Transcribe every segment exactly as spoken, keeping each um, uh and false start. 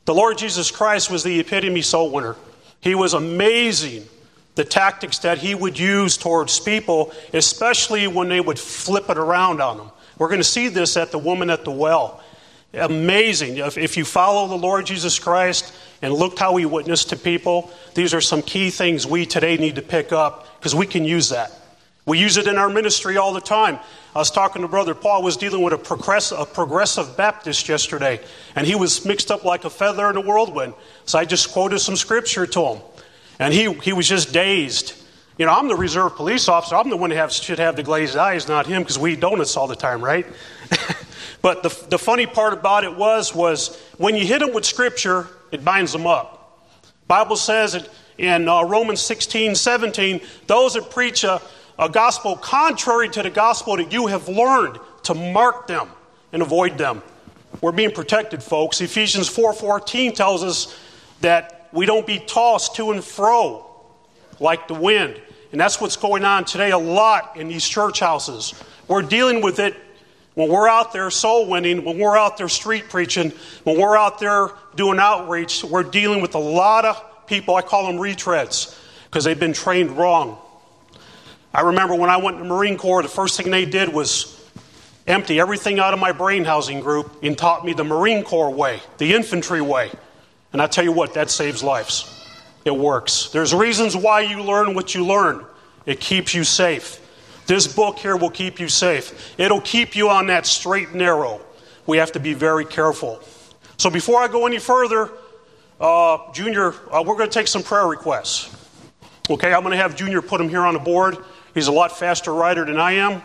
The Lord Jesus Christ was the epitome soul winner. He was amazing, the tactics that he would use towards people, especially when they would flip it around on them. We're going to see this at the woman at the well. Amazing. If, if you follow the Lord Jesus Christ and look how he witnessed to people, these are some key things we today need to pick up because we can use that. We use it in our ministry all the time. I was talking to Brother Paul, was dealing with a, progress, a progressive Baptist yesterday, and he was mixed up like a feather in a whirlwind. So I just quoted some scripture to him, and he, he was just dazed. You know, I'm the reserve police officer. I'm the one who have, should have the glazed eyes, not him, because we eat donuts all the time, right? But the, the funny part about it was, was when you hit them with scripture, it binds them up. Bible says it in uh, Romans sixteen, seventeen, those that preach a, a gospel contrary to the gospel that you have learned, to mark them and avoid them. We're being protected, folks. Ephesians four fourteen tells us that we don't be tossed to and fro like the wind. And that's what's going on today a lot in these church houses. We're dealing with it when we're out there soul winning, when we're out there street preaching, when we're out there doing outreach. We're dealing with a lot of people, I call them retreads, because they've been trained wrong. I remember when I went to the Marine Corps, the first thing they did was empty everything out of my brain housing group and taught me the Marine Corps way, the infantry way. And I tell you what, that saves lives. It works. There's reasons why you learn what you learn. It keeps you safe. This book here will keep you safe. It'll keep you on that straight and narrow. We have to be very careful. So before I go any further, uh, Junior, uh, we're going to take some prayer requests. Okay, I'm going to have Junior put them here on the board. He's a lot faster writer than I am.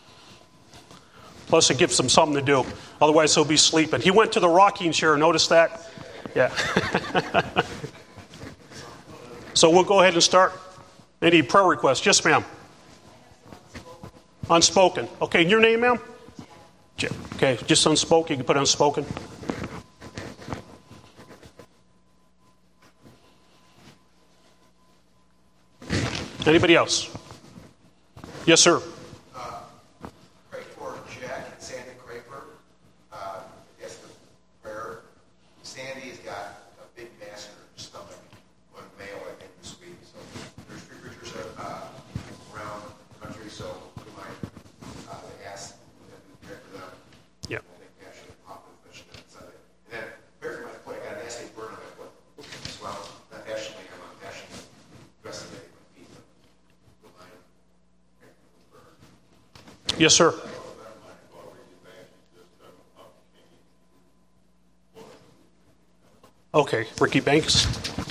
Plus it gives him something to do. Otherwise he'll be sleeping. He went to the rocking chair. Notice that? Yeah. So we'll go ahead and start. Any prayer requests? Yes, ma'am. Unspoken. Okay, and your name, ma'am? Okay, just unspoken. You can put unspoken. Anybody else? Yes, sir. Uh, pray for Jack and Sandy Craper. Uh, I guess the prayer. Sandy's got a big mass in her stomach on mail, I think, this week. So there's three preachers uh, around the country, so we might uh, ask them to pray for them. Yeah. I think we actually pop in the on Sunday. And then pray for my foot. I got an acid burn on my foot as well. Not passionately, I'm on passion the rest of the day. Yes, sir. Okay, Ricky Banks.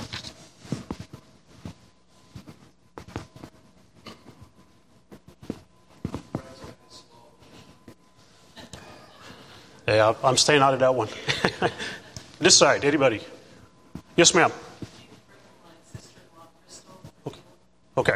Yeah, I'm staying out of that one. This side, anybody? Yes, ma'am. Okay. Okay.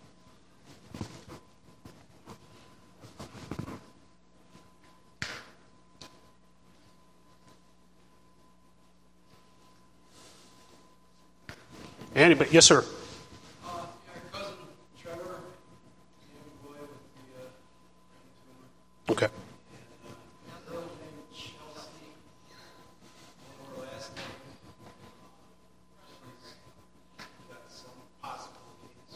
Anybody? Yes, sir. Uh, yeah, cousin Trevor, young boy with the uh, brain tumor. Okay. And uh, his other name is Chelsea. And her last name, she's got some possible needs.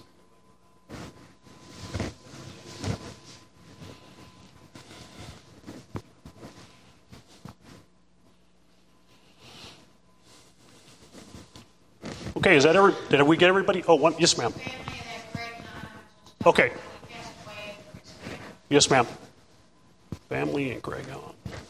Okay, is that every? Did we get everybody? Oh, one. Yes, ma'am. Okay. Yes, ma'am. Family and Greg on.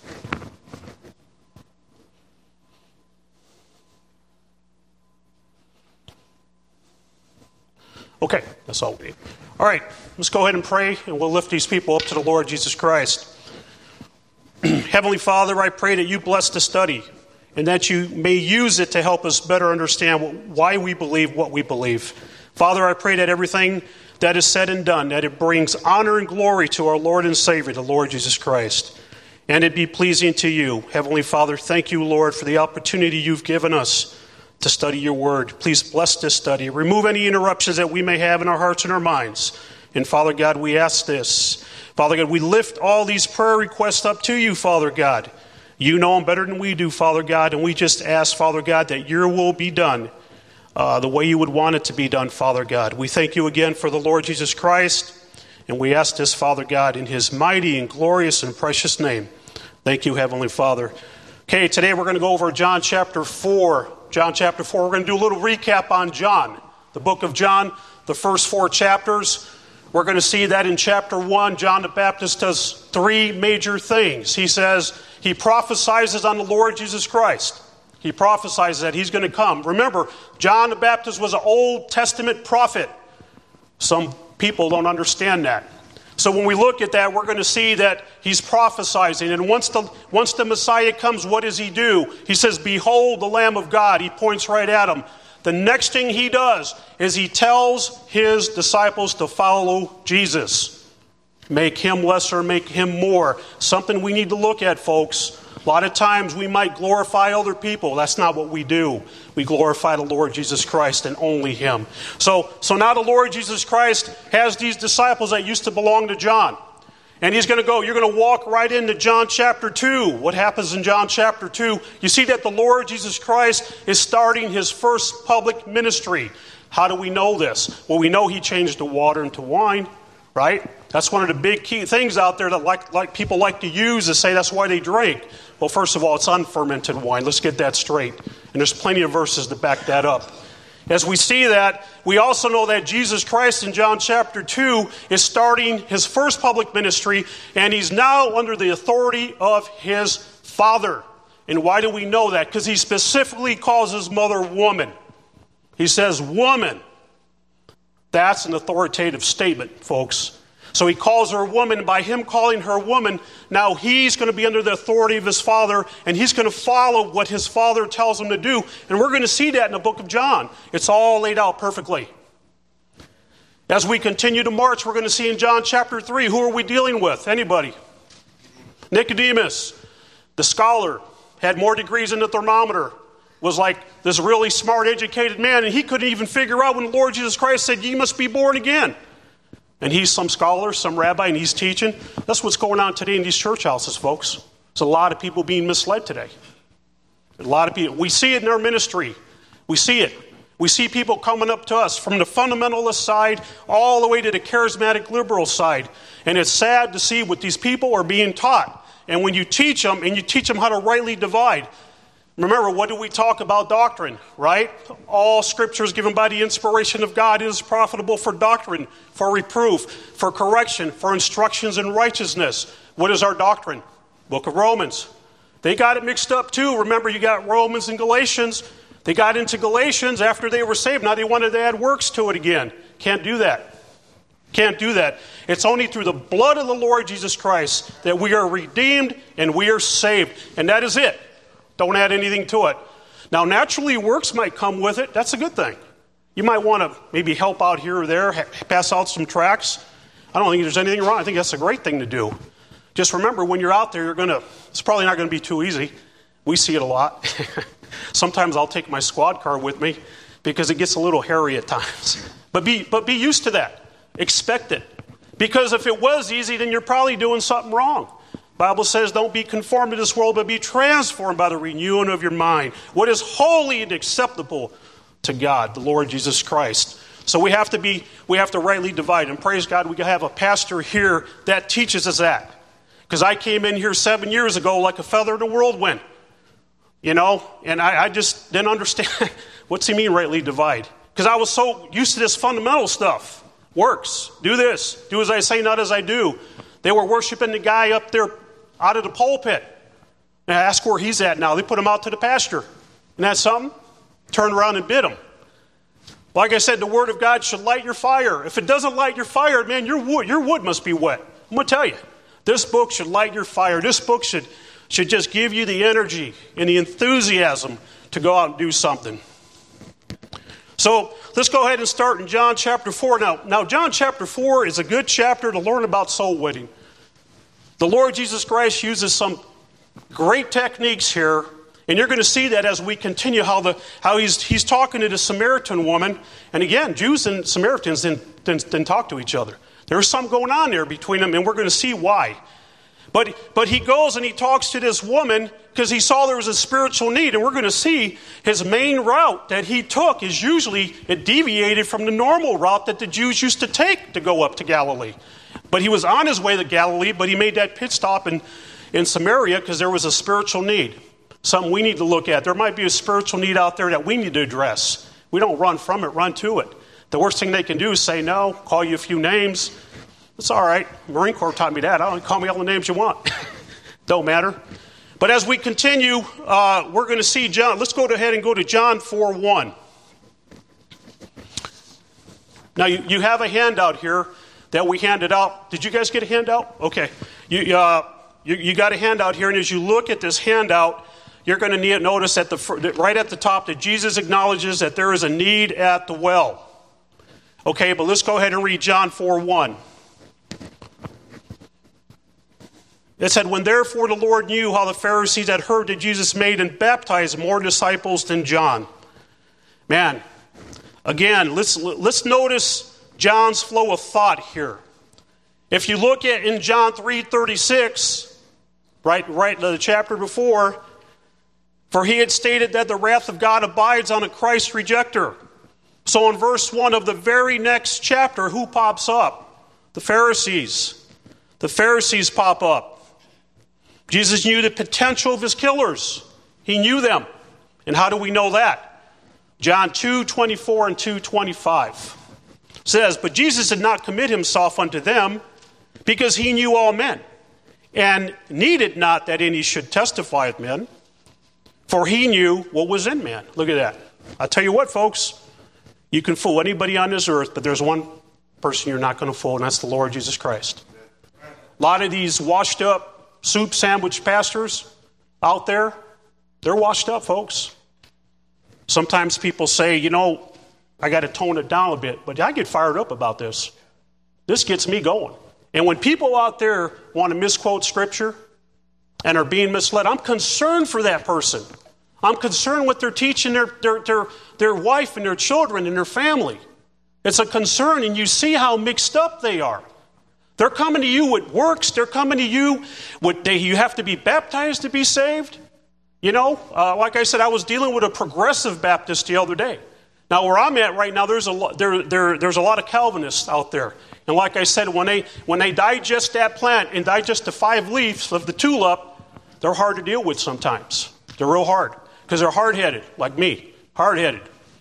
Okay, that's all we need. All right, let's go ahead and pray, and we'll lift these people up to the Lord Jesus Christ. Heavenly Father, I pray that you bless the study, and that you may use it to help us better understand why we believe what we believe. Father, I pray that everything that is said and done, that it brings honor and glory to our Lord and Savior, the Lord Jesus Christ, and it be pleasing to you. Heavenly Father, thank you, Lord, for the opportunity you've given us to study your word. Please bless this study. Remove any interruptions that we may have in our hearts and our minds. And Father God, we ask this. Father God, we lift all these prayer requests up to you, Father God. You know them better than we do, Father God, and we just ask, Father God, that your will be done uh, the way you would want it to be done, Father God. We thank you again for the Lord Jesus Christ, and we ask this, Father God, in his mighty and glorious and precious name. Thank you, Heavenly Father. Okay, today we're going to go over John chapter four. John chapter four, we're going to do a little recap on John, the book of John, the first four chapters. We're going to see that in chapter one, John the Baptist does three major things. He says, he prophesies on the Lord Jesus Christ. He prophesies that he's going to come. Remember, John the Baptist was an Old Testament prophet. Some people don't understand that. So when we look at that, we're going to see that he's prophesying. And once the, once the Messiah comes, what does he do? He says, behold the Lamb of God. He points right at him. The next thing he does is he tells his disciples to follow Jesus. Make him lesser, make him more. Something we need to look at, folks. A lot of times we might glorify other people. That's not what we do. We glorify the Lord Jesus Christ and only him. So, so now the Lord Jesus Christ has these disciples that used to belong to John. And he's going to go, you're going to walk right into John chapter two. What happens in John chapter two? You see that the Lord Jesus Christ is starting his first public ministry. How do we know this? Well, we know he changed the water into wine, right? That's one of the big key things out there that like, like people like to use to say that's why they drink. Well, first of all, it's unfermented wine. Let's get that straight. And there's plenty of verses to back that up. As we see that, we also know that Jesus Christ in John chapter two is starting his first public ministry, and he's now under the authority of his Father. And why do we know that? Because he specifically calls his mother woman. He says woman. That's an authoritative statement, folks. So he calls her woman. By him calling her woman, now he's going to be under the authority of his Father, and he's going to follow what his Father tells him to do. And we're going to see that in the book of John. It's all laid out perfectly. As we continue to march, we're going to see in John chapter three, who are we dealing with? Anybody? Nicodemus, the scholar, had more degrees than the thermometer, was like this really smart, educated man, and he couldn't even figure out when the Lord Jesus Christ said, ye must be born again. And he's some scholar, some rabbi, and he's teaching. That's what's going on today in these church houses, folks. There's a lot of people being misled today. A lot of people. We see it in our ministry. We see it. We see people coming up to us from the fundamentalist side all the way to the charismatic liberal side. And it's sad to see what these people are being taught. And when you teach them, and you teach them how to rightly divide. Remember, what do we talk about doctrine, right? All scripture is given by the inspiration of God. It is profitable for doctrine, for reproof, for correction, for instructions in righteousness. What is our doctrine? Book of Romans. They got it mixed up too. Remember, you got Romans and Galatians. They got into Galatians after they were saved. Now they wanted to add works to it again. Can't do that. Can't do that. It's only through the blood of the Lord Jesus Christ that we are redeemed and we are saved. And that is it. Don't add anything to it. Now, naturally, works might come with it. That's a good thing. You might want to maybe help out here or there, ha- pass out some tracts. I don't think there's anything wrong. I think that's a great thing to do. Just remember, when you're out there, you're going to, it's probably not going to be too easy. We see it a lot. Sometimes I'll take my squad car with me because it gets a little hairy at times. But be, but be used to that. Expect it. Because if it was easy, then you're probably doing something wrong. Bible says, don't be conformed to this world, but be transformed by the renewing of your mind. What is holy and acceptable to God, the Lord Jesus Christ. So we have to be, we have to rightly divide. And praise God, we have a pastor here that teaches us that. Because I came in here seven years ago like a feather in a whirlwind. You know, and I, I just didn't understand. What's he mean, rightly divide? Because I was so used to this fundamental stuff. Works. Do this. Do as I say, not as I do. They were worshiping the guy up there out of the pulpit. Now ask where he's at now. They put him out to the pasture. Isn't that something? Turn around and bid him. Like I said, the word of God should light your fire. If it doesn't light your fire, man, your wood, your wood must be wet. I'm going to tell you. This book should light your fire. This book should, should just give you the energy and the enthusiasm to go out and do something. So let's go ahead and start in John chapter four. Now, now John chapter four is a good chapter to learn about soul winning. The Lord Jesus Christ uses some great techniques here, and you're going to see that as we continue how the how he's he's talking to the Samaritan woman. And again, Jews and Samaritans didn't, didn't, didn't talk to each other. There's something going on there between them, and we're going to see why. But, but he goes and he talks to this woman because he saw there was a spiritual need. And we're going to see his main route that he took is usually, it deviated from the normal route that the Jews used to take to go up to Galilee. But he was on his way to Galilee, but he made that pit stop in, in Samaria because there was a spiritual need. Something we need to look at. There might be a spiritual need out there that we need to address. We don't run from it, run to it. The worst thing they can do is say no, call you a few names. It's all right. Marine Corps taught me that. I don't call me all the names you want. Don't matter. But as we continue, uh, we're going to see John. Let's go ahead and go to John four one. Now, you, you have a handout here that we handed out. Did you guys get a handout? Okay. You, uh, you, you got a handout here, and as you look at this handout, you're going to need, notice at the right at the top that Jesus acknowledges that there is a need at the well. Okay, but let's go ahead and read John four one. It said, when therefore the Lord knew how the Pharisees had heard that Jesus made and baptized more disciples than John. Man, again, let's let's notice John's flow of thought here. If you look at in John three thirty-six, right, right the chapter before, for he had stated that the wrath of God abides on a Christ rejecter. So in verse one of the very next chapter, who pops up? The Pharisees. The Pharisees pop up. Jesus knew the potential of his killers. He knew them. And how do we know that? John two twenty-four and two twenty-five says, but Jesus did not commit himself unto them because he knew all men and needed not that any should testify of men, for he knew what was in man. Look at that. I'll tell you what, folks, you can fool anybody on this earth, but there's one person you're not going to fool, and that's the Lord Jesus Christ. A lot of these washed up soup sandwich pastors out there, they're washed up, folks. Sometimes people say, you know, I got to tone it down a bit, but I get fired up about this. This gets me going. And when people out there want to misquote Scripture and are being misled, I'm concerned for that person. I'm concerned what they're teaching their, their, their, their wife and their children and their family. It's a concern, and you see how mixed up they are. They're coming to you with works. They're coming to you with, they, you have to be baptized to be saved. You know, uh, like I said, I was dealing with a progressive Baptist the other day. Now, where I'm at right now, there's a lot, there, there, there's a lot of Calvinists out there. And like I said, when they when they digest that plant and digest the five leaves of the tulip, they're hard to deal with sometimes. They're real hard because they're hard-headed, like me, hard-headed.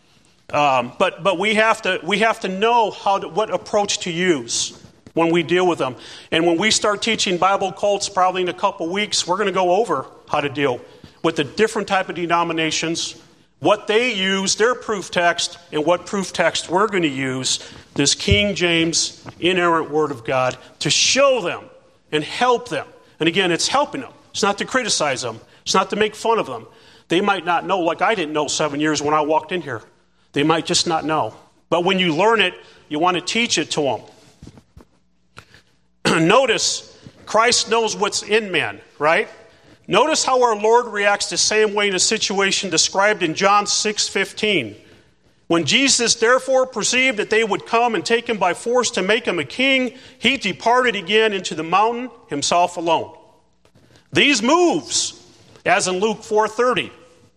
Um, but but we have to we have to know how to, what approach to use when we deal with them. And when we start teaching Bible cults, probably in a couple weeks, we're going to go over how to deal with the different type of denominations, what they use, their proof text, and what proof text we're going to use, this King James inerrant Word of God, to show them and help them. And again, it's helping them. It's not to criticize them. It's not to make fun of them. They might not know, like I didn't know seven years when I walked in here. They might just not know. But when you learn it, you want to teach it to them. Notice, Christ knows what's in man, right? Notice how our Lord reacts the same way in a situation described in John six fifteen. When Jesus therefore perceived that they would come and take him by force to make him a king, he departed again into the mountain, himself alone. These moves, as in Luke four thirty,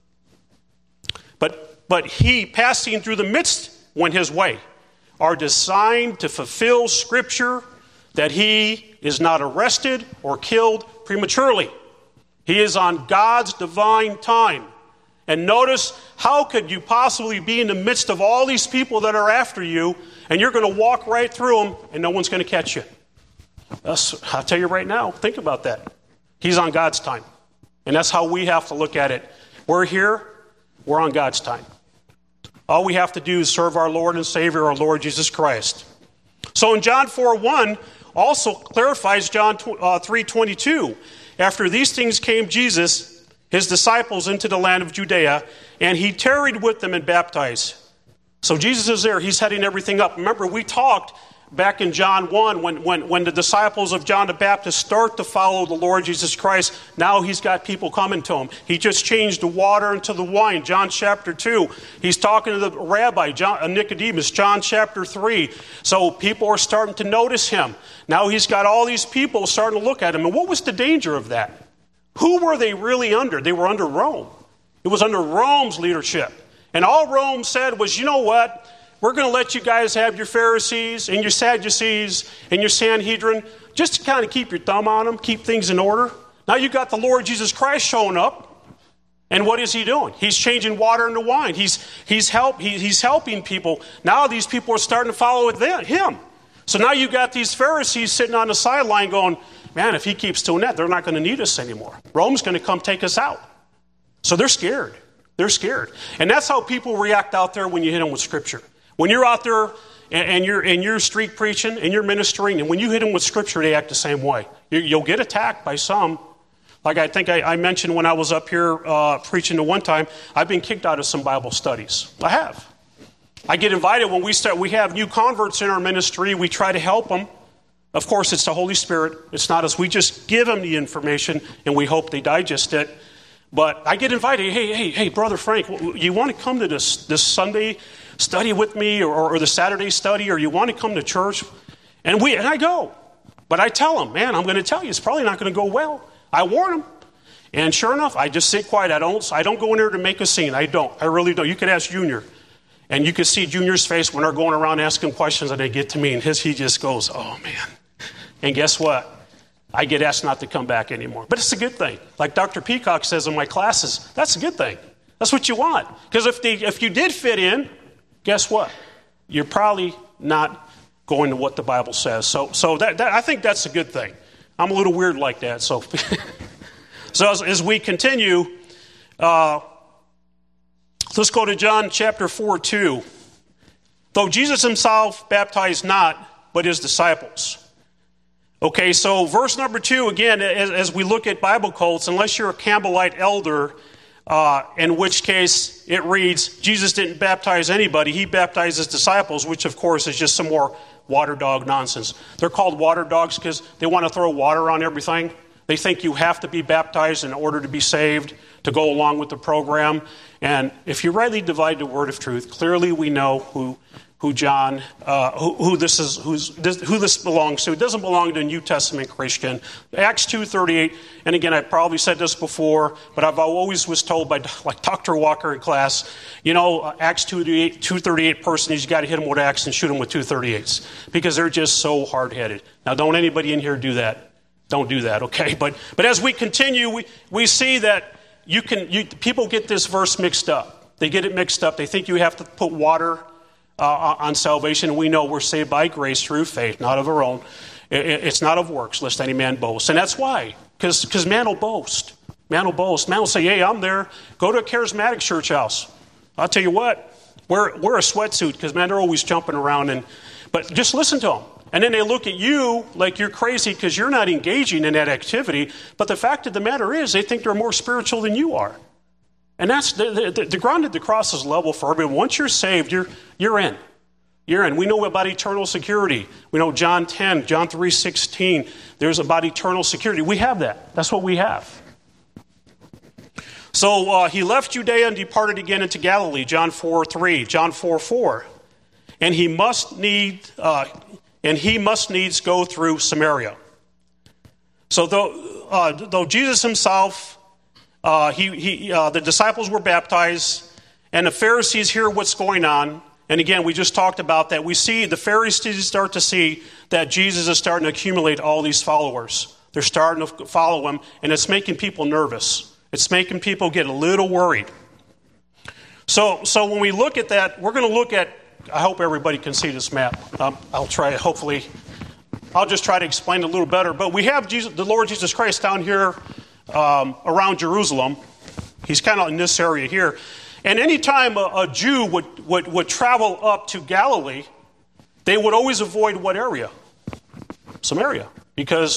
but, but he, passing through the midst, went his way, are designed to fulfill Scripture that he is not arrested or killed prematurely. He is on God's divine time. And notice, how could you possibly be in the midst of all these people that are after you, and you're going to walk right through them, and no one's going to catch you? That's, I'll tell you right now, think about that. He's on God's time. And that's how we have to look at it. We're here, we're on God's time. All we have to do is serve our Lord and Savior, our Lord Jesus Christ. So in John four one, also clarifies John three twenty-two. After these things came Jesus, his disciples, into the land of Judea, and he tarried with them and baptized. So Jesus is there. He's heading everything up. Remember, we talked back in John one, when, when, when the disciples of John the Baptist start to follow the Lord Jesus Christ, now he's got people coming to him. He just changed the water into the wine. John chapter two, he's talking to the rabbi, John, Nicodemus, John chapter three. So people are starting to notice him. Now he's got all these people starting to look at him. And what was the danger of that? Who were they really under? They were under Rome. It was under Rome's leadership. And all Rome said was, you know what? We're going to let you guys have your Pharisees and your Sadducees and your Sanhedrin just to kind of keep your thumb on them, keep things in order. Now you got the Lord Jesus Christ showing up. And what is he doing? He's changing water into wine. He's, he's, help, he, he's helping people. Now these people are starting to follow him. So now you got these Pharisees sitting on the sideline going, man, if he keeps doing that, they're not going to need us anymore. Rome's going to come take us out. So they're scared. They're scared. And that's how people react out there when you hit them with Scripture. When you're out there and you're, and you're street preaching and you're ministering, and when you hit them with Scripture, they act the same way. You'll get attacked by some. Like I think I, I mentioned when I was up here uh, preaching the one time, I've been kicked out of some Bible studies. I have. I get invited when we start. We have new converts in our ministry. We try to help them. Of course, it's the Holy Spirit. It's not us. We just give them the information, and we hope they digest it. But I get invited. Hey, hey, hey, Brother Frank, you want to come to this this Sunday study with me, or, or the Saturday study, or you want to come to church? And we and I go. But I tell them, man, I'm going to tell you, it's probably not going to go well. I warn them. And sure enough, I just sit quiet. I don't I don't go in there to make a scene. I don't. I really don't. You could ask Junior. And you can see Junior's face when they're going around asking questions, and they get to me, and his he just goes, oh, man. And guess what? I get asked not to come back anymore. But it's a good thing. Like Doctor Peacock says in my classes, that's a good thing. That's what you want. Because if they, if you did fit in, guess what? You're probably not going to what the Bible says. So so that, that I think that's a good thing. I'm a little weird like that. So, so as, as we continue, uh, let's go to John chapter four, two. Though Jesus himself baptized not, but his disciples. Okay, so verse number two, again, as, as we look at Bible cults, unless you're a Campbellite elder, uh, in which case it reads, Jesus didn't baptize anybody, he baptized his disciples, which of course is just some more water dog nonsense. They're called water dogs because they want to throw water on everything. They think you have to be baptized in order to be saved, to go along with the program. And if you rightly divide the word of truth, clearly we know who who John, uh, who, who this is, who's, this, who this belongs to. It doesn't belong to a New Testament Christian. Acts two thirty-eight, and again, I probably said this before, but I've always was told by like Doctor Walker in class, you know, uh, Acts two thirty-eight person, you got to hit them with Acts and shoot them with two thirty-eights because they're just so hard-headed. Now, don't anybody in here do that. Don't do that, okay? But but as we continue, we, we see that you can you, people get this verse mixed up. They get it mixed up. They think you have to put water Uh, on salvation. We know we're saved by grace through faith, not of our own. It, it's not of works, lest any man boast. And that's why, because man will boast. Man will boast. Man will say, hey, I'm there. Go to a charismatic church house. I'll tell you what, wear, wear a sweatsuit, because, man, they're always jumping around. And But just listen to them. And then they look at you like you're crazy because you're not engaging in that activity. But the fact of the matter is, they think they're more spiritual than you are. And that's the, the, the ground at the cross is level for everyone. Once you're saved, you're you're in. You're in. We know about eternal security. We know John ten, John three sixteen. There's about eternal security. We have that. That's what we have. So uh, he left Judea and departed again into Galilee. John four three, John four four, and he must need uh, and he must needs go through Samaria. So though uh, though Jesus himself. Uh, he, he, uh, the disciples were baptized, and the Pharisees hear what's going on. And again, we just talked about that. We see the Pharisees start to see that Jesus is starting to accumulate all these followers. They're starting to follow him, and it's making people nervous. It's making people get a little worried. So, so when we look at that, we're going to look at, I hope everybody can see this map. Um, I'll try, hopefully, I'll just try to explain it a little better. But we have Jesus, the Lord Jesus Christ down here, Um, around Jerusalem. He's kind of in this area here. And anytime a, a Jew would, would, would travel up to Galilee, they would always avoid what area? Samaria. Because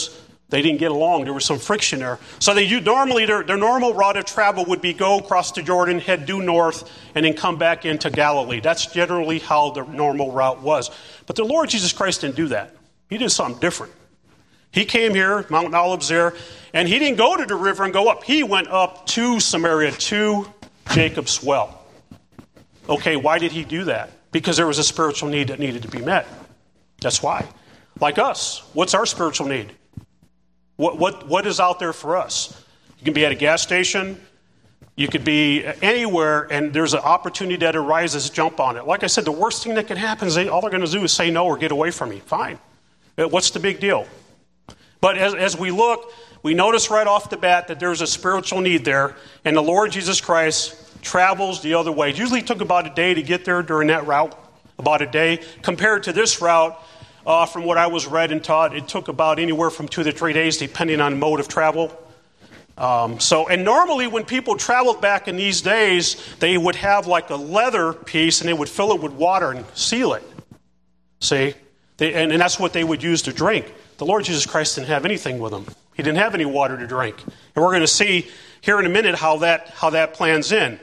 They didn't get along. There was some friction there. So they normally their, their normal route of travel would be go across the Jordan, head due north, and then come back into Galilee. That's generally how the normal route was. But the Lord Jesus Christ didn't do that. He did something different. He came here, Mount Olives there, and he didn't go to the river and go up. He went up to Samaria, to Jacob's well. Okay, why did he do that? Because there was a spiritual need that needed to be met. That's why. Like us, what's our spiritual need? What what what is out there for us? You can be at a gas station. You could be anywhere, and there's an opportunity that arises, jump on it. Like I said, the worst thing that can happen is they, all they're going to do is say no or get away from me. Fine. What's the big deal? But as, as we look, we notice right off the bat that there's a spiritual need there, and the Lord Jesus Christ travels the other way. It usually took about a day to get there during that route, about a day. Compared to this route, uh, from what I was read and taught, it took about anywhere from two to three days, depending on mode of travel. Um, so, and normally when people traveled back in these days, they would have like a leather piece, and they would fill it with water and seal it. See? They, and, and that's what they would use to drink. The Lord Jesus Christ didn't have anything with him. He didn't have any water to drink. And we're going to see here in a minute how that how that plans in.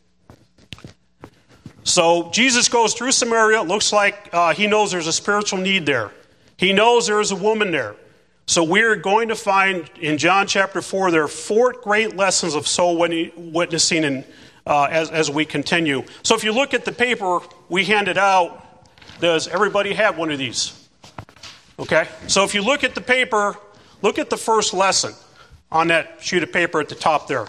So Jesus goes through Samaria. It looks like uh, he knows there's a spiritual need there. He knows there is a woman there. So we're going to find in John chapter four, there are four great lessons of soul witnessing in, uh, as, as we continue. So if you look at the paper we handed out, does everybody have one of these? Okay? So if you look at the paper, look at the first lesson on that sheet of paper at the top there.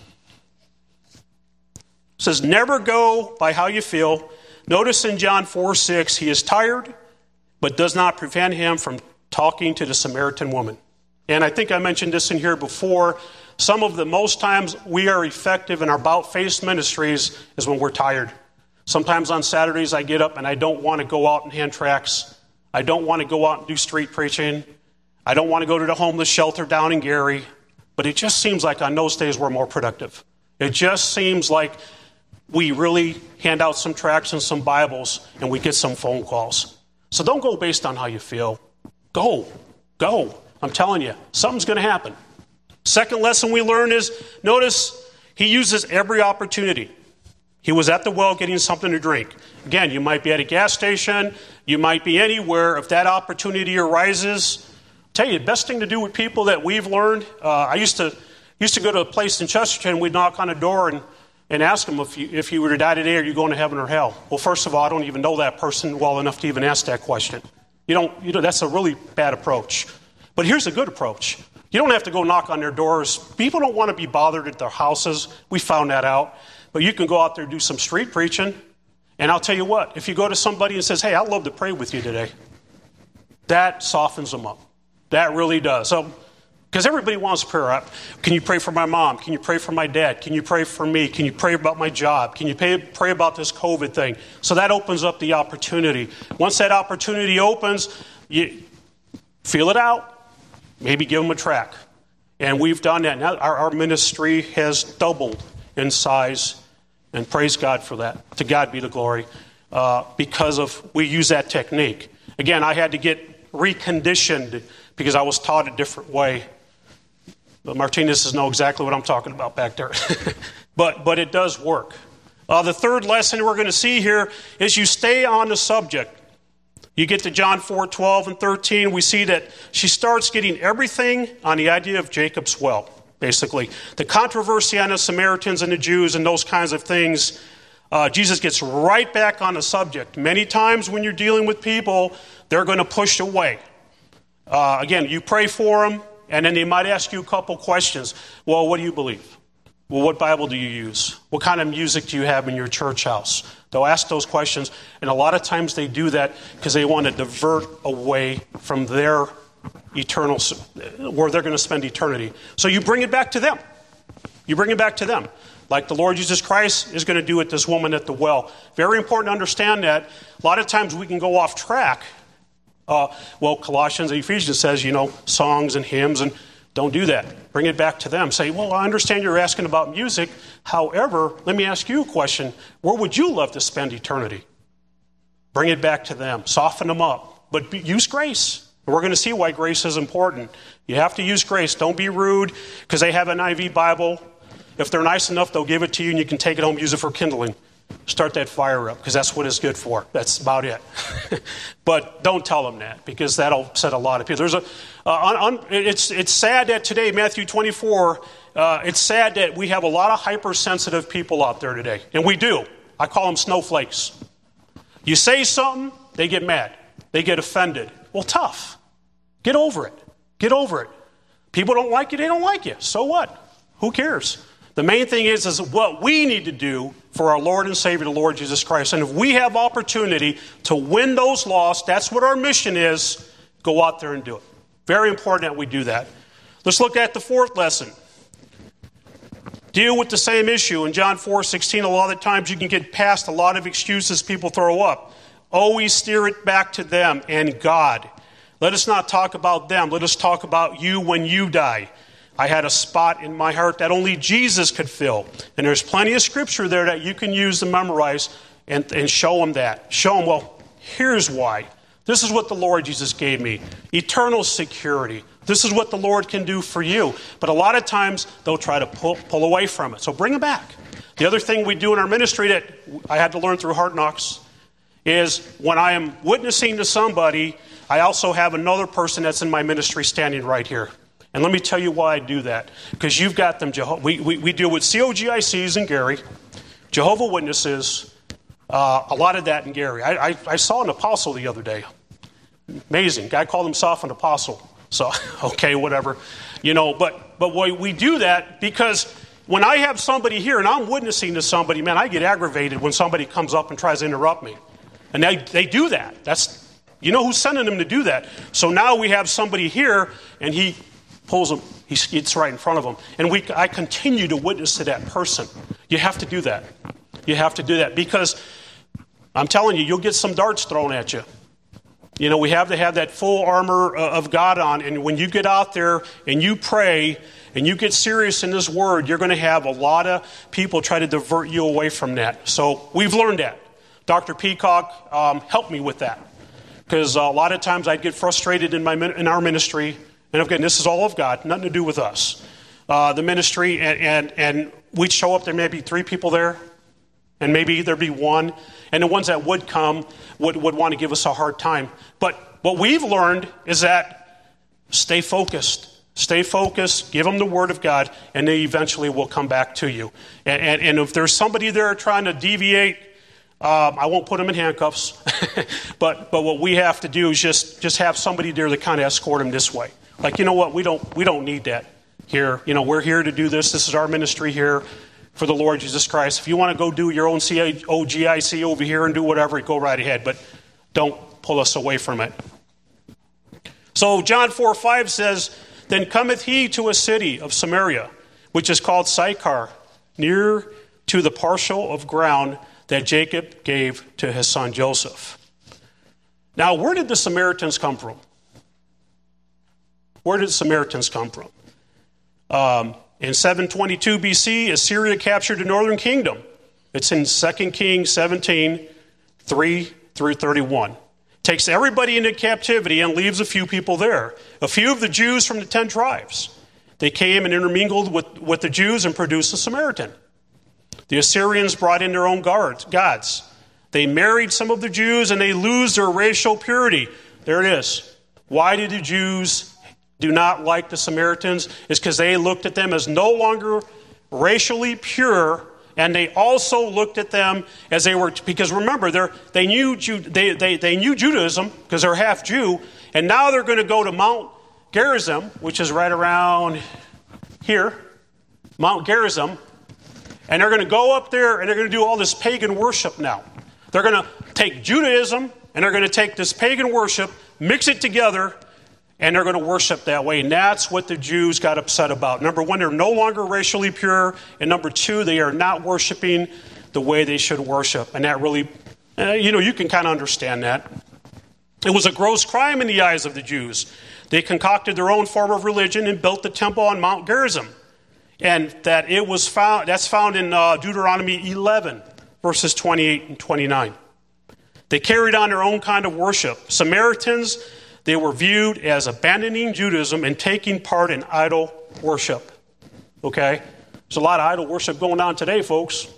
It says, never go by how you feel. Notice in John four six, he is tired, but does not prevent him from talking to the Samaritan woman. And I think I mentioned this in here before. Some of the most times we are effective in our about-face ministries is when we're tired. Sometimes on Saturdays I get up and I don't want to go out and hand tracts. I don't want to go out and do street preaching. I don't want to go to the homeless shelter down in Gary. But it just seems like on those days we're more productive. It just seems like we really hand out some tracts and some Bibles and we get some phone calls. So don't go based on how you feel. Go. Go. I'm telling you, something's going to happen. Second lesson we learn is, notice, he uses every opportunity. He was at the well getting something to drink. Again, you might be at a gas station. You might be anywhere. If that opportunity arises, I'll tell you, the best thing to do with people that we've learned, uh, I used to used to go to a place in Chesterton, and we'd knock on a door and, and ask them, if you, if you were to die today, are you going to heaven or hell? Well, first of all, I don't even know that person well enough to even ask that question. You don't, you know, that's a really bad approach. But here's a good approach. You don't have to go knock on their doors. People don't want to be bothered at their houses. We found that out. But you can go out there and do some street preaching. And I'll tell you what, if you go to somebody and says, hey, I'd love to pray with you today, that softens them up. That really does. So, because everybody wants prayer. Can you pray for my mom? Can you pray for my dad? Can you pray for me? Can you pray about my job? Can you pray, pray about this COVID thing? So that opens up the opportunity. Once that opportunity opens, you feel it out. Maybe give them a track. And we've done that. Now our, our ministry has doubled in size. And praise God for that. To God be the glory. Uh, because of we use that technique. Again, I had to get reconditioned because I was taught a different way. But Martinez does know exactly what I'm talking about back there. but but it does work. Uh, the third lesson we're going to see here is you stay on the subject. You get to John four, twelve and thirteen. We see that she starts getting everything on the idea of Jacob's well, basically. The controversy on the Samaritans and the Jews and those kinds of things. Uh, Jesus gets right back on the subject. Many times when you're dealing with people, they're going to push away. Uh, again, you pray for them, and then they might ask you a couple questions. Well, what do you believe? Well, what Bible do you use? What kind of music do you have in your church house? They'll ask those questions, and a lot of times they do that because they want to divert away from their eternal, where they're going to spend eternity. So you bring it back to them. You bring it back to them. Like the Lord Jesus Christ is going to do with this woman at the well. Very important to understand that. A lot of times we can go off track. Uh, well, Colossians and Ephesians says, you know, songs and hymns, and don't do that. Bring it back to them. Say, well, I understand you're asking about music. However, let me ask you a question. Where would you love to spend eternity? Bring it back to them. Soften them up. But be, use grace. And we're going to see why grace is important. You have to use grace. Don't be rude because they have an I V Bible. If they're nice enough, they'll give it to you and you can take it home, use it for kindling. Start that fire up because that's what it's good for. That's about it. But don't tell them that because that'll upset a lot of people. There's a, uh, on, on, it's it's sad that today, Matthew twenty-four, uh, it's sad that we have a lot of hypersensitive people out there today. And we do. I call them snowflakes. You say something, they get mad. They get offended. Well, tough. Get over it. Get over it. People don't like you, they don't like you. So what? Who cares? The main thing is, is what we need to do for our Lord and Savior, the Lord Jesus Christ. And if we have opportunity to win those lost, that's what our mission is, go out there and do it. Very important that we do that. Let's look at the fourth lesson. Deal with the same issue. In John four sixteen, a lot of the times you can get past a lot of excuses people throw up. Always steer it back to them and God. Let us not talk about them. Let us talk about you when you die. I had a spot in my heart that only Jesus could fill. And there's plenty of scripture there that you can use to memorize and, and show them that. Show them, well, here's why. This is what the Lord Jesus gave me. Eternal security. This is what the Lord can do for you. But a lot of times, they'll try to pull, pull away from it. So bring them back. The other thing we do in our ministry that I had to learn through Hard Knocks is when I am witnessing to somebody, I also have another person that's in my ministry standing right here. And let me tell you why I do that. Because you've got them. Jeho- we, we, we deal with C O G I Cs in Gary, Jehovah's Witnesses, uh, a lot of that in Gary. I, I, I saw an apostle the other day. Amazing. Guy called himself an apostle. So, okay, whatever. You know, but, but we, we do that because when I have somebody here and I'm witnessing to somebody, man, I get aggravated when somebody comes up and tries to interrupt me. And they, they do that. That's, you know who's sending them to do that. So now we have somebody here and he pulls them, he gets right in front of them. And we, I continue to witness to that person. You have to do that. You have to do that because I'm telling you, you'll get some darts thrown at you. You know, we have to have that full armor of God on. And when you get out there and you pray and you get serious in this word, you're going to have a lot of people try to divert you away from that. So we've learned that. Doctor Peacock um, helped me with that. Because a lot of times I'd get frustrated in my in our ministry. And again, this is all of God, nothing to do with us. Uh, the ministry, and, and, and we'd show up, there may be three people there, and maybe there'd be one. And the ones that would come would, would want to give us a hard time. But what we've learned is that stay focused. Stay focused, give them the Word of God, and they eventually will come back to you. And, and, and if there's somebody there trying to deviate, um, I won't put them in handcuffs. but but what we have to do is just, just have somebody there to kind of escort them this way. Like, you know what, we don't we don't need that here. You know, we're here to do this. This is our ministry here for the Lord Jesus Christ. If you want to go do your own C O G I C over here and do whatever, go right ahead. But don't pull us away from it. So John four five says, Then cometh he to a city of Samaria, which is called Sychar, near to the parcel of ground that Jacob gave to his son Joseph. Now, where did the Samaritans come from? Where did the Samaritans come from? Um, in seven twenty-two B C, Assyria captured the northern kingdom. It's in Second Kings seventeen, three through thirty-one. Takes everybody into captivity and leaves a few people there. A few of the Jews from the ten tribes. They came and intermingled with, with the Jews and produced a Samaritan. The Assyrians brought in their own guards, gods. They married some of the Jews and they lose their racial purity. There it is. Why did the Jews do not like the Samaritans? It's because they looked at them as no longer racially pure, and they also looked at them as they were, because remember, they they knew they, they, they knew Judaism because they're half Jew, and now they're going to go to Mount Gerizim, which is right around here, Mount Gerizim, and they're going to go up there and they're going to do all this pagan worship now. They're going to take Judaism and they're going to take this pagan worship, mix it together, and they're going to worship that way. And that's what the Jews got upset about. Number one, they're no longer racially pure. And number two, they are not worshiping the way they should worship. And that really, uh, you know, you can kind of understand that. It was a gross crime in the eyes of the Jews. They concocted their own form of religion and built the temple on Mount Gerizim. And that it was found, that's found in uh, Deuteronomy eleven, verses twenty-eight and twenty-nine. They carried on their own kind of worship. Samaritans, they were viewed as abandoning Judaism and taking part in idol worship. Okay? There's a lot of idol worship going on today, folks.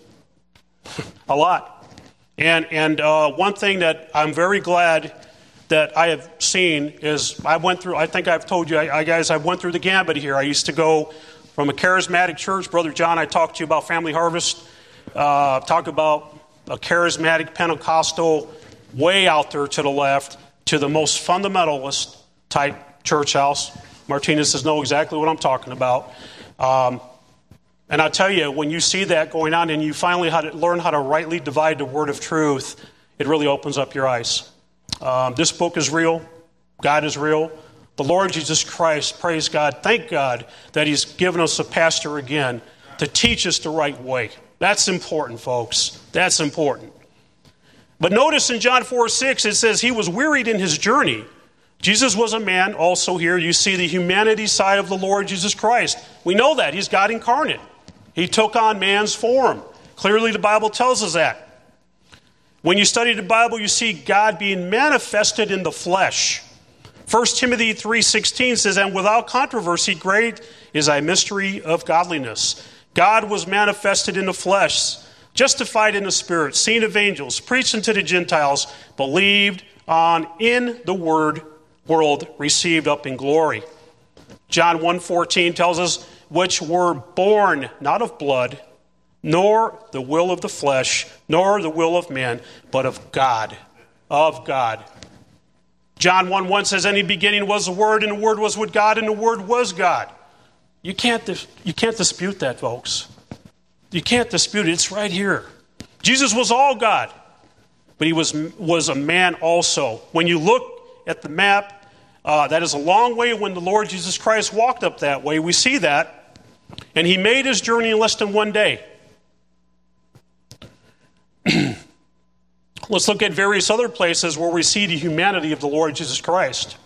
A lot. And and uh, one thing that I'm very glad that I have seen is I went through, I think I've told you, I, I guys, I went through the gambit here. I used to go from a charismatic church. Brother John, I talked to you about Family Harvest. Uh, talk about a charismatic Pentecostal way out there to the left to the most fundamentalist type church house. Martinez says know exactly what I'm talking about. Um, and I tell you, when you see that going on and you finally how to learn how to rightly divide the word of truth, it really opens up your eyes. Um, this book is real. God is real. The Lord Jesus Christ, praise God, thank God that He's given us a pastor again to teach us the right way. That's important, folks. That's important. But notice in John four six, it says he was wearied in his journey. Jesus was a man. Also here, you see the humanity side of the Lord Jesus Christ. We know that. He's God incarnate. He took on man's form. Clearly, the Bible tells us that. When you study the Bible, you see God being manifested in the flesh. First Timothy three sixteen says, and without controversy, great is thy mystery of godliness. God was manifested in the flesh, justified in the Spirit, seen of angels, preached unto the Gentiles, believed on in the word, world, received up in glory. John one fourteen tells us, which were born not of blood, nor the will of the flesh, nor the will of man, but of God. Of God. John one one says, in the beginning was the Word, and the Word was with God, and the Word was God. You can't, you can't dispute that, folks. You can't dispute it. It's right here. Jesus was all God, but He was, was a man also. When you look at the map, uh, that is a long way when the Lord Jesus Christ walked up that way. We see that. And He made His journey in less than one day. Let's look at various other places where we see the humanity of the Lord Jesus Christ.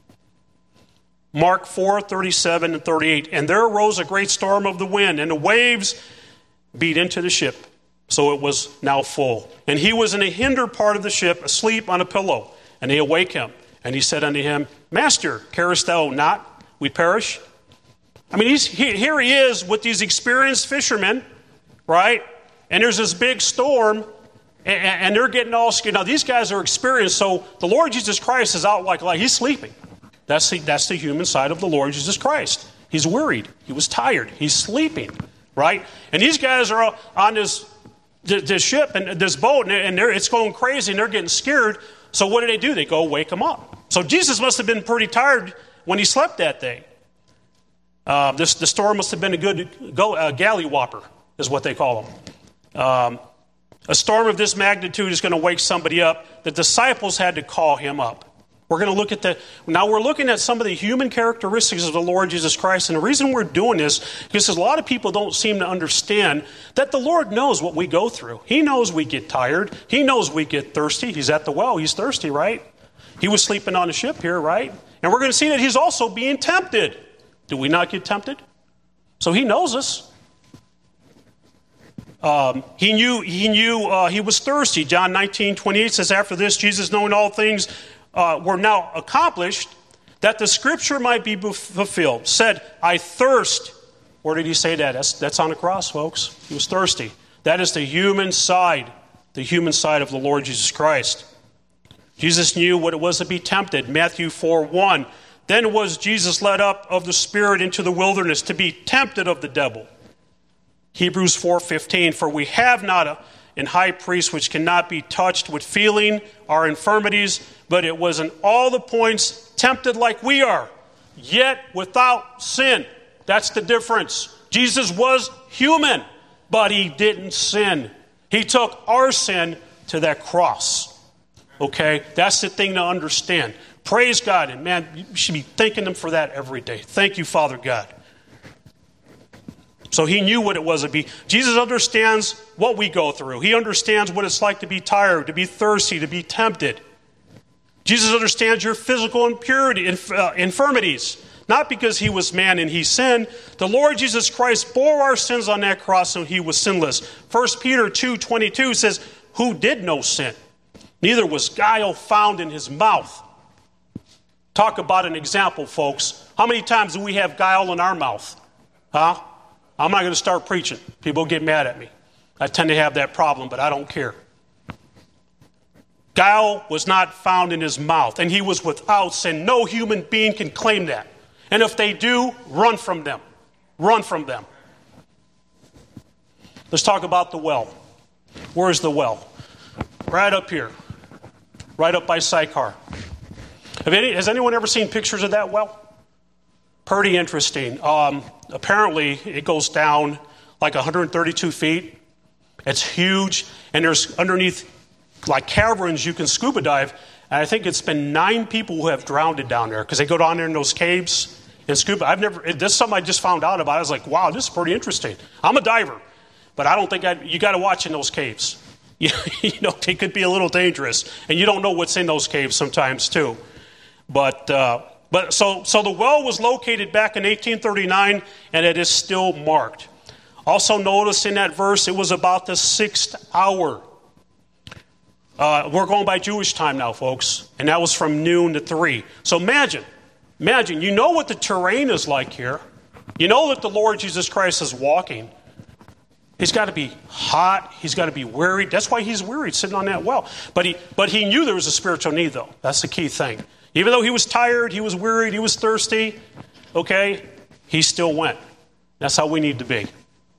Mark four thirty-seven and thirty-eight. And there arose a great storm of the wind, and the waves beat into the ship, so it was now full. And he was in a hinder part of the ship, asleep on a pillow. And they awake him. And he said unto him, Master, carest thou not we perish? I mean, he's, he, here he is with these experienced fishermen, right? And there's this big storm, and, and they're getting all scared. Now, these guys are experienced, so the Lord Jesus Christ is out like, like he's sleeping. That's the, that's the human side of the Lord Jesus Christ. He's worried. He was tired. He's sleeping, right? And these guys are on this, this ship and this boat, and they're, it's going crazy, and they're getting scared. So what do they do? They go wake him up. So Jesus must have been pretty tired when he slept that day. Uh, this, the storm must have been a good go, uh, galley whopper, is what they call them. Um, a storm of this magnitude is going to wake somebody up. The disciples had to call him up. We're going to look at the, now we're looking at some of the human characteristics of the Lord Jesus Christ. And the reason we're doing this is because a lot of people don't seem to understand that the Lord knows what we go through. He knows we get tired. He knows we get thirsty. He's at the well. He's thirsty, right? He was sleeping on a ship here, right? And we're going to see that he's also being tempted. Do we not get tempted? So he knows us. Um, he knew he knew uh, he was thirsty. John nineteen twenty-eight says, after this, Jesus, knowing all things uh, were now accomplished, that the scripture might be fulfilled, said, I thirst. Where did he say that? That's, that's on the cross, folks. He was thirsty. That is the human side, the human side of the Lord Jesus Christ. Jesus knew what it was to be tempted. Matthew four one. Then was Jesus led up of the Spirit into the wilderness to be tempted of the devil. Hebrews four fifteen. For we have not a, an high priest which cannot be touched with feeling our infirmities, but it was in all the points tempted like we are, yet without sin. That's the difference. Jesus was human, but he didn't sin. He took our sin to that cross. Okay? That's the thing to understand. Praise God. And man, you should be thanking him for that every day. Thank you, Father God. So he knew what it was to be. Jesus understands what we go through. He understands what it's like to be tired, to be thirsty, to be tempted. Jesus understands your physical impurity, inf- uh, infirmities. Not because he was man and he sinned. The Lord Jesus Christ bore our sins on that cross and he was sinless. First Peter two twenty-two says, who did no sin, neither was guile found in his mouth. Talk about an example, folks. How many times do we have guile in our mouth? Huh? I'm not going to start preaching. People get mad at me. I tend to have that problem, but I don't care. Guile was not found in his mouth, and he was without sin. No human being can claim that. And if they do, run from them. Run from them. Let's talk about the well. Where's the well? Right up here. Right up by Sychar. Have any, has anyone ever seen pictures of that well? Pretty interesting. Um, apparently, it goes down like one hundred thirty-two feet. It's huge, and there's underneath like caverns you can scuba dive. And I think it's been nine people who have drowned down there because they go down there in those caves and scuba. I've never. This is something I just found out about. I was like, wow, this is pretty interesting. I'm a diver, but I don't think I. You got to watch in those caves. You, you know, they could be a little dangerous, and you don't know what's in those caves sometimes too. But uh, but so so the well was located back in eighteen thirty-nine, and it is still marked. Also notice in that verse, it was about the sixth hour. Uh, we're going by Jewish time now, folks, and that was from noon to three. So imagine, imagine, you know what the terrain is like here. You know that the Lord Jesus Christ is walking. He's got to be hot. He's got to be wearied. That's why he's wearied, sitting on that well. But he, but he knew there was a spiritual need, though. That's the key thing. Even though he was tired, he was wearied, he was thirsty, okay, he still went. That's how we need to be.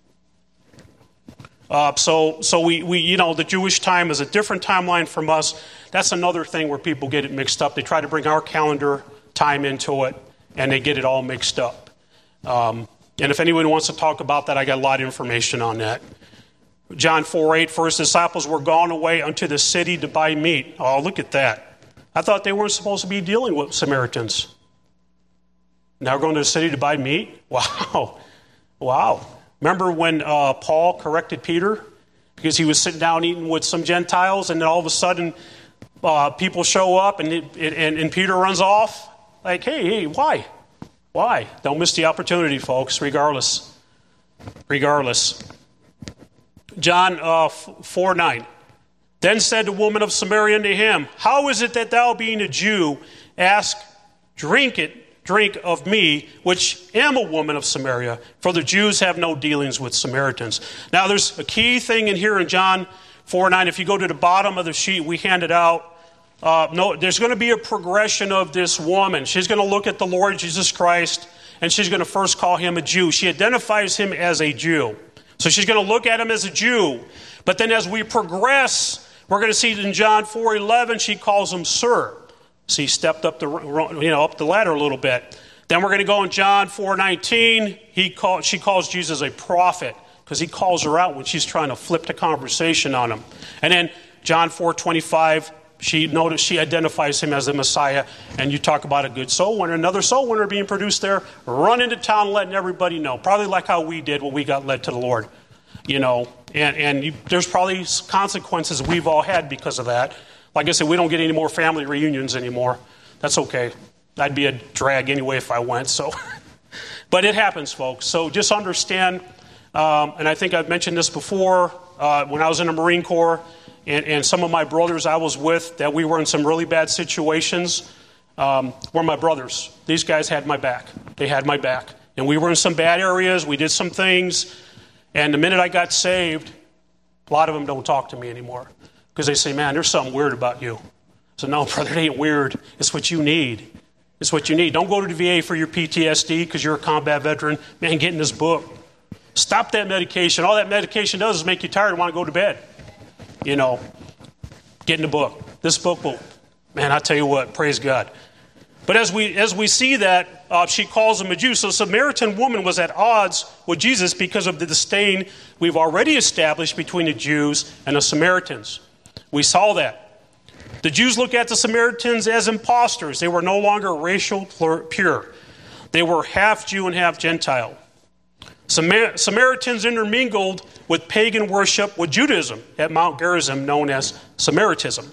Uh, so, so we, we, you know, the Jewish time is a different timeline from us. That's another thing where people get it mixed up. They try to bring our calendar time into it, and they get it all mixed up. Um, and if anyone wants to talk about that, I got a lot of information on that. John four eight, for his disciples were gone away unto the city to buy meat. Oh, look at that. I thought they weren't supposed to be dealing with Samaritans. Now we're going to the city to buy meat? Wow. Wow. Remember when uh, Paul corrected Peter? Because he was sitting down eating with some Gentiles, and then all of a sudden uh, people show up, and, it, it, and, and Peter runs off. Like, hey, hey, why? Why? Don't miss the opportunity, folks, regardless. Regardless. John uh, four nine. Then said the woman of Samaria unto him, how is it that thou, being a Jew, ask, drink it, drink of me, which am a woman of Samaria? For the Jews have no dealings with Samaritans. Now, there's a key thing in here in John four nine. If you go to the bottom of the sheet, we handed out. Uh, no, there's going to be a progression of this woman. She's going to look at the Lord Jesus Christ, and she's going to first call him a Jew. She identifies him as a Jew. So she's going to look at him as a Jew. But then as we progress, we're going to see in John four eleven, she calls him sir. So he stepped up the, you know, up the ladder a little bit. Then we're going to go in John four nineteen. He call, she calls Jesus a prophet because he calls her out when she's trying to flip the conversation on him. And then John four twenty-five, she notice she identifies him as the Messiah. And you talk about a good soul winner, another soul winner being produced there, run into town letting everybody know. Probably like how we did when we got led to the Lord. You know, and, and you, there's probably consequences we've all had because of that. Like I said, we don't get any more family reunions anymore. That's okay. I'd be a drag anyway if I went. So, but it happens, folks. So just understand, um, and I think I've mentioned this before, uh, when I was in the Marine Corps, and, and some of my brothers I was with, that we were in some really bad situations, um, were my brothers. These guys had my back. They had my back. And we were in some bad areas. We did some things. And the minute I got saved, a lot of them don't talk to me anymore. Because they say, man, there's something weird about you. So no, brother, it ain't weird. It's what you need. It's what you need. Don't go to the V A for your P T S D because you're a combat veteran. Man, get in this book. Stop that medication. All that medication does is make you tired and want to go to bed. You know, get in the book. This book will, man, I tell you what, praise God. But as we as we see that, uh, she calls him a Jew. So the Samaritan woman was at odds with Jesus because of the disdain we've already established between the Jews and the Samaritans. We saw that. The Jews looked at the Samaritans as imposters. They were no longer racial pure. They were half Jew and half Gentile. Samar- Samaritans intermingled with pagan worship with Judaism at Mount Gerizim, known as Samaritism.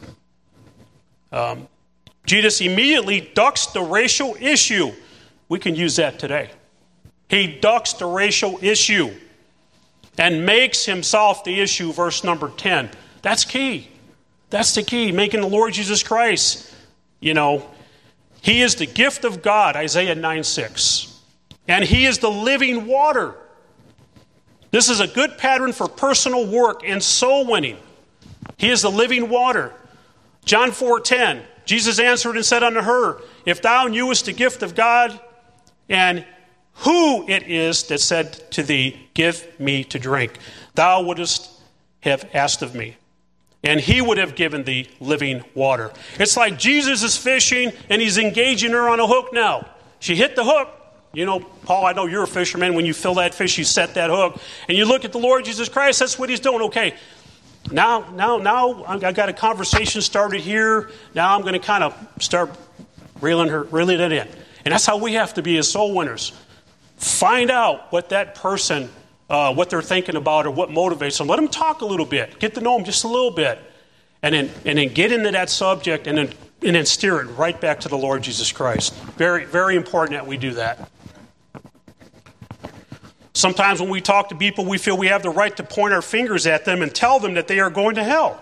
Um, Jesus immediately ducks the racial issue. We can use that today. He ducks the racial issue and makes himself the issue, verse number ten. That's key. That's the key, making the Lord Jesus Christ, you know, He is the gift of God, Isaiah nine six. And he is the living water. This is a good pattern for personal work and soul winning. He is the living water. John four ten, Jesus answered and said unto her, if thou knewest the gift of God, and who it is that said to thee, give me to drink, thou wouldest have asked of me, and he would have given thee living water. It's like Jesus is fishing, and he's engaging her on a hook now. She hit the hook. You know, Paul, I know you're a fisherman. When you fill that fish, you set that hook. And you look at the Lord Jesus Christ, that's what he's doing. Okay, now, now, now I got a conversation started here. Now I'm going to kind of start reeling her, reeling it in. And that's how we have to be as soul winners. Find out what that person, uh, what they're thinking about or what motivates them. Let them talk a little bit. Get to know them just a little bit. And then, and then get into that subject and then, and then steer it right back to the Lord Jesus Christ. Very, very important that we do that. Sometimes when we talk to people, we feel we have the right to point our fingers at them and tell them that they are going to hell.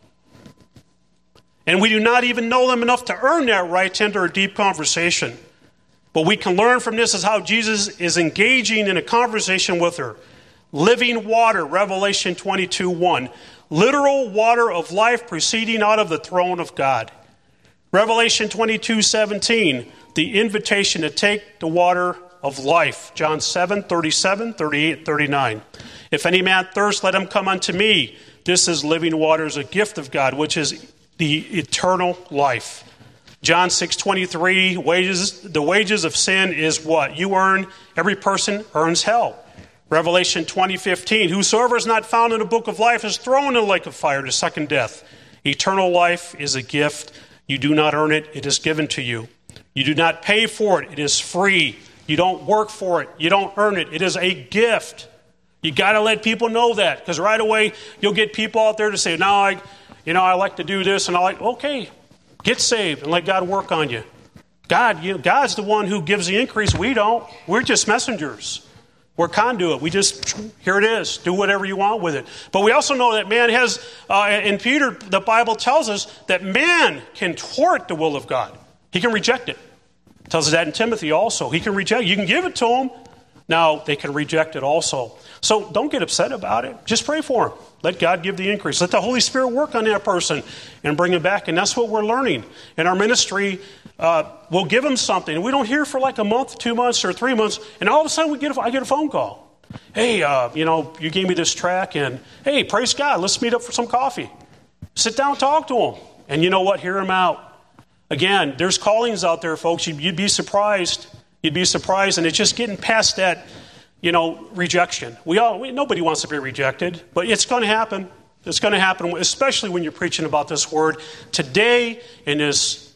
And we do not even know them enough to earn that right to enter a deep conversation. But we can learn from this is how Jesus is engaging in a conversation with her. Living water, Revelation twenty-two one. Literal water of life proceeding out of the throne of God. Revelation twenty-two seventeen. The invitation to take the water of life. John seven thirty-seven, thirty-eight, thirty-nine. If any man thirst, let him come unto me. This is living water, is a gift of God, which is the eternal life. John six twenty-three, wages, the wages of sin is what? You earn, every person earns hell. Revelation twenty fifteen, whosoever is not found in the book of life is thrown in the lake of fire to second death. Eternal life is a gift. You do not earn it, it is given to you. You do not pay for it, it is free. You don't work for it. You don't earn it. It is a gift. You got to let people know that, because right away you'll get people out there to say, "No, I, you know, I like to do this," and I like, okay, get saved and let God work on you. God, you know, God's the one who gives the increase. We don't. We're just messengers. We're conduit. We just, here it is. Do whatever you want with it. But we also know that man has, uh, in Peter, the Bible tells us that man can thwart the will of God. He can reject it. It tells us that in Timothy also. He can reject it. You can give it to him. Now, they can reject it also. So don't get upset about it. Just pray for him. Let God give the increase. Let the Holy Spirit work on that person and bring him back. And that's what we're learning. In our ministry, uh, we'll give him something. We don't hear for like a month, two months, or three months. And all of a sudden, we get a, I get a phone call. Hey, uh, you know, you gave me this track. And, hey, praise God. Let's meet up for some coffee. Sit down and talk to him. And you know what? Hear him out. Again, there's callings out there, folks. You'd, you'd be surprised. You'd be surprised. And it's just getting past that, you know, rejection. We all, we, nobody wants to be rejected, but it's going to happen. It's going to happen, especially when you're preaching about this word. Today, in this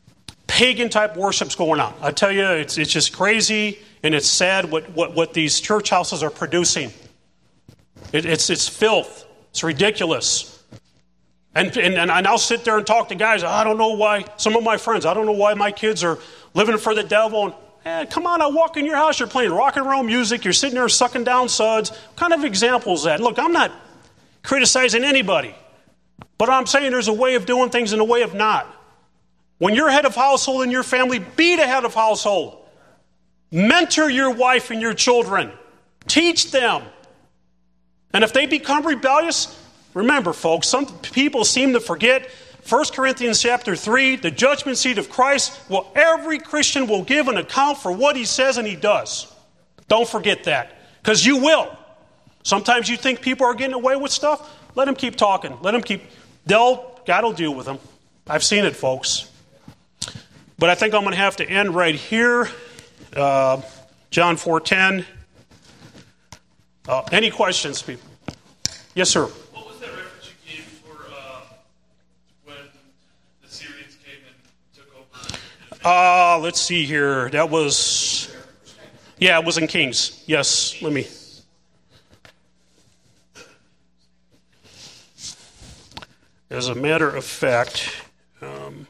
pagan-type worship's going on. I tell you, it's it's just crazy, and it's sad what, what, what these church houses are producing. It, it's it's filth. It's ridiculous. And, and and I'll sit there and talk to guys. I don't know why, some of my friends, I don't know why my kids are living for the devil. And, eh, come on, I walk in your house, you're playing rock and roll music, you're sitting there sucking down suds. What kind of example is that? Look, I'm not criticizing anybody. But I'm saying there's a way of doing things and a way of not. When you're head of household in your family, be the head of household. Mentor your wife and your children. Teach them. And if they become rebellious, remember, folks, some people seem to forget First Corinthians chapter three, the judgment seat of Christ. Well, every Christian will give an account for what he says and he does. Don't forget that, because you will. Sometimes you think people are getting away with stuff. Let them keep talking. Let them keep. They'll, God will deal with them. I've seen it, folks. But I think I'm going to have to end right here. Uh, John four ten. Uh, any questions, people? Yes, sir. What was that reference you gave for uh, when the Syrians came and took over? Uh, let's see here. That was, yeah, it was in Kings. Yes, let me. As a matter of fact, um,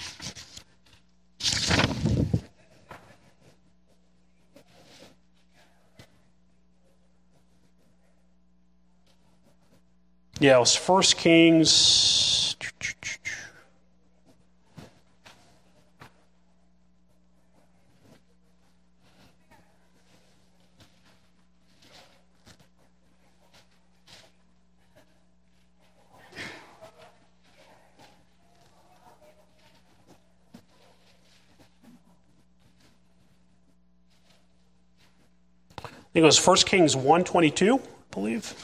yeah, it was First Kings. think it was First Kings one twenty-two, I believe.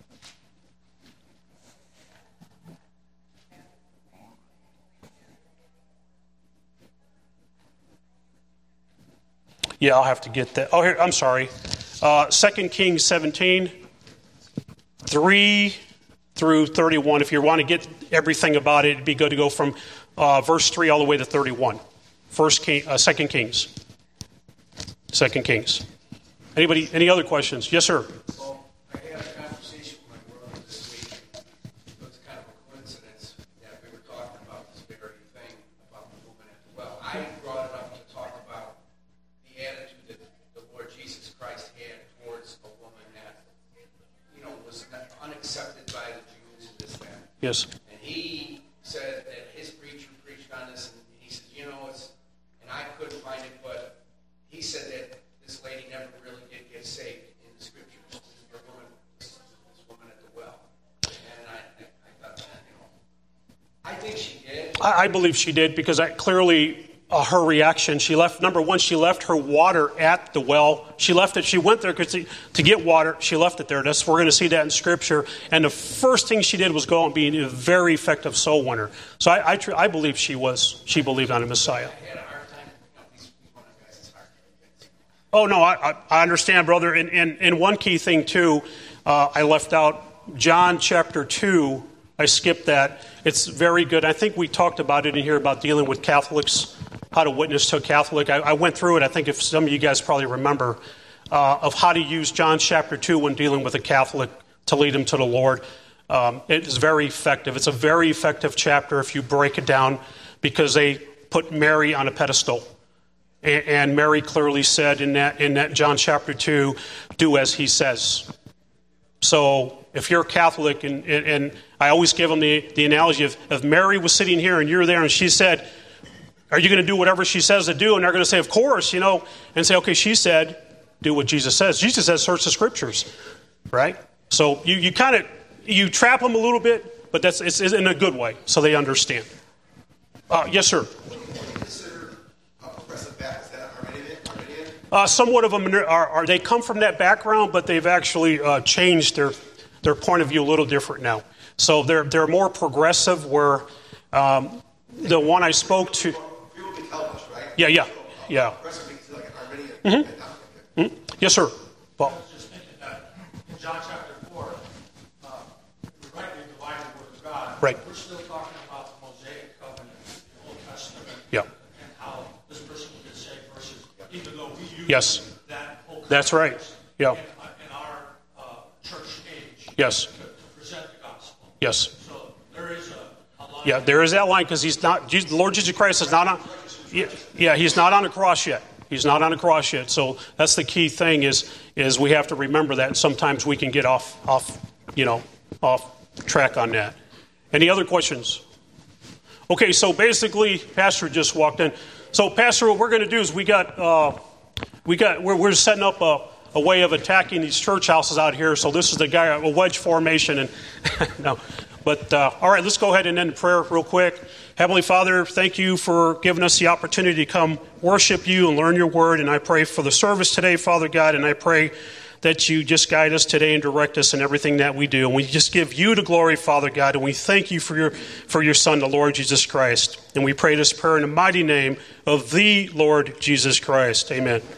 Yeah, I'll have to get that. Oh, here, I'm sorry. Uh, Second Kings seventeen, three through thirty-one. If you want to get everything about it, it'd be good to go from uh, verse three all the way to thirty-one. First King, uh, Second Kings. Second Kings. Anybody? Any other questions? Yes, sir. Well, I had a conversation with my brother this week. It was kind of a coincidence that we were talking about this very thing about the woman at the well. I brought it up to talk about the attitude that the Lord Jesus Christ had towards a woman that, you know, was unaccepted by the Jews and this, that. Yes. And he said that his preacher preached on this, and he said, you know, it's, and I couldn't find it, but he said that this lady never really did get saved in the scriptures. This woman, this woman at the well. And I, I, I thought, you know, I think she did. I, I believe she did because I, clearly uh, her reaction, she left, number one, she left her water at the well. She left it, she went there to, to get water. She left it there. That's, we're going to see that in Scripture. And the first thing she did was go and be a very effective soul winner. So I, I, I believe she was, she believed on a Messiah. Oh, no, I, I understand, brother. And, and, and one key thing, too, uh, I left out John chapter two. I skipped that. It's very good. I think we talked about it in here about dealing with Catholics, how to witness to a Catholic. I, I went through it. I think if some of you guys probably remember uh, of how to use John chapter two when dealing with a Catholic to lead them to the Lord. Um, it is very effective. It's a very effective chapter if you break it down because they put Mary on a pedestal. And Mary clearly said in that in that John chapter two, do as he says. So if you're a Catholic, and, and, and I always give them the, the analogy of if Mary was sitting here and you're there and she said, are you going to do whatever she says to do? And they're going to say, of course, you know, and say, okay, she said, do what Jesus says. Jesus says, search the scriptures, right? So you, you kind of, you trap them a little bit, but that's it's, it's in a good way so they understand. Uh, yes, sir. Uh, somewhat of them are, are they come from that background, but they've actually uh, changed their their point of view a little different now. So they're they're more progressive. Where um, the one I spoke to, yeah, yeah, yeah. Mm-hmm. Mm-hmm. Yes, sir. Well, I was just thinking that in John chapter four, uh, we rightly divide the word of God. Right. We're still talking about the Mosaic covenant, the Old Testament, yeah. and how this person will get saved versus even though we use yes. that whole that's right. Yeah. In, in our uh, church age. Yes. To, to present the gospel. Yes. So there is a, a line. Yeah, there is that line because he's not. The Lord Jesus Christ is not on. Yeah, yeah, he's not on the cross yet. He's not on the cross yet. So that's the key thing is is we have to remember that. Sometimes we can get off off you know off track on that. Any other questions? Okay, so basically, Pastor just walked in. So, Pastor, what we're going to do is we got uh, we got we're, we're setting up a, a way of attacking these church houses out here. So this is the guy a wedge formation and no, but uh, all right, let's go ahead and end prayer real quick. Heavenly Father, thank you for giving us the opportunity to come worship you and learn your word. And I pray for the service today, Father God, and I pray that you just guide us today and direct us in everything that we do. And we just give you the glory, Father God, and we thank you for your for your Son, the Lord Jesus Christ. And we pray this prayer in the mighty name of the Lord Jesus Christ. Amen.